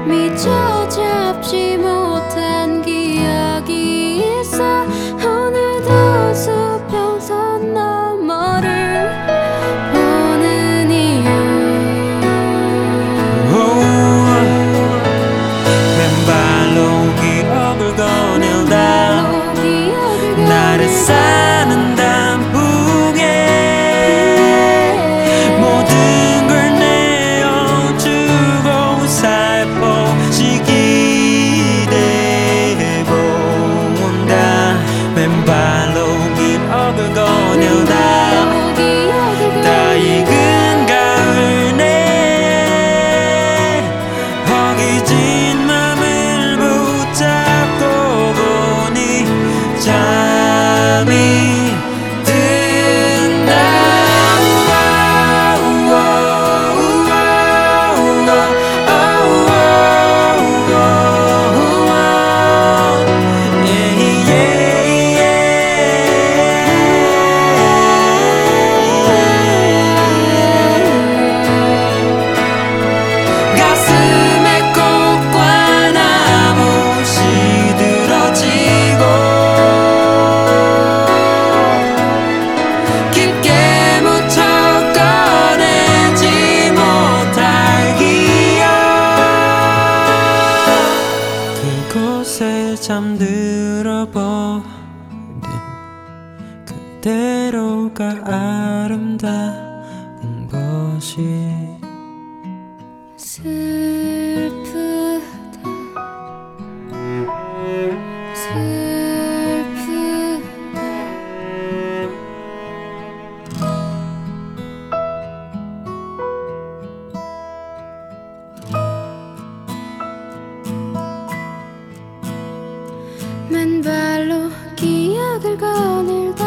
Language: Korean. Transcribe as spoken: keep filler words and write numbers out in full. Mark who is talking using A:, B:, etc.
A: 미처 잡지 못한 기억이 있어. 오늘도 수평선 너머를 보는 이유.
B: 맨발로 기억을 거닐다 나를 사는 단풍에 모든 걸 내어주고 살포시 기대해본다. 맨발로 기억을 거닐다 다 익은 가을 내 허기진 맘을 붙잡고 보니 잠이 든다. 가슴에 꽃과 나무 시들어지고 깊게 묻혀 꺼내지 못할 기억. 그곳에 잠들어 버린 그대로가 아름다운 것이
A: 슬프다 슬프다 맨발로 기억을 거닐다